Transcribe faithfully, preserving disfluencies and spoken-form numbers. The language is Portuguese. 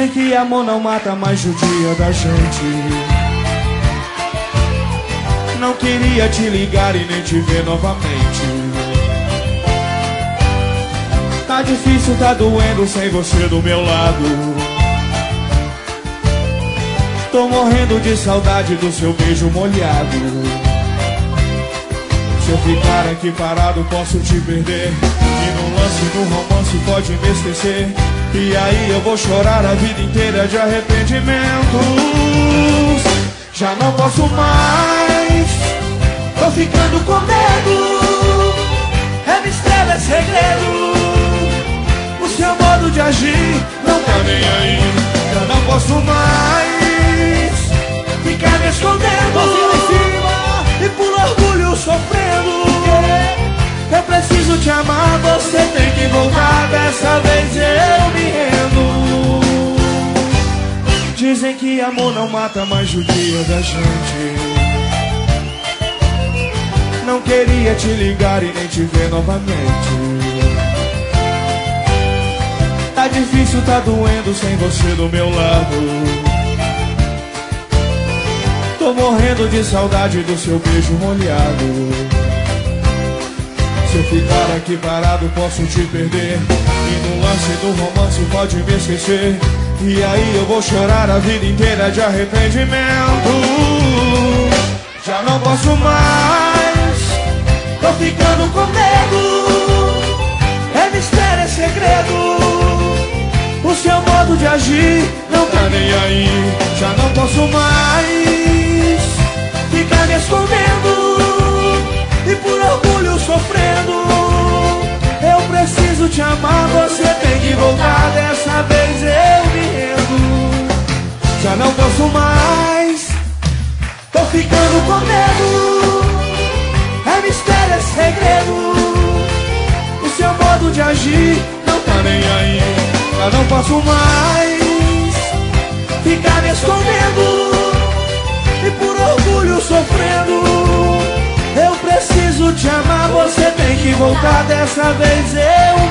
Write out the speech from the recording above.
Dizem que amor não mata, mas judia da gente. Não queria te ligar e nem te ver novamente. Tá difícil, tá doendo sem você do meu lado. Tô morrendo de saudade do seu beijo molhado. Se eu ficar aqui parado posso te perder, e no lance do romance pode me esquecer. E aí eu vou chorar a vida inteira de arrependimentos. Já não posso mais, tô ficando com medo. É mistério, é segredo. O seu modo de agir não tá nem aí. Já não posso mais ficar me escondendo e por orgulho sofrendo. Eu preciso te amar, você tem que voltar. Dessa vez eu me rendo. Dizem que amor não mata, mas judia da gente. Não queria te ligar e nem te ver novamente. Tá difícil, tá doendo sem você do meu lado. Tô morrendo de saudade do seu beijo molhado. Se eu ficar aqui parado posso te perder, e no lance do romance pode me esquecer. E aí eu vou chorar a vida inteira de arrependimento. Já não posso mais, tô ficando com medo. É mistério, é segredo. O seu modo de agir não tá nem aí. Já não posso mais ficar me escondendo e por orgulho sofrendo. Eu preciso te amar, você tem que voltar. Dessa vez eu me rendo. Já não posso mais, tô ficando com medo. É mistério, é segredo. O seu modo de agir não tá nem aí. Já não posso mais ficar me escondendo e por orgulho sofrendo. Eu preciso te amar, você tem que voltar. Dessa vez eu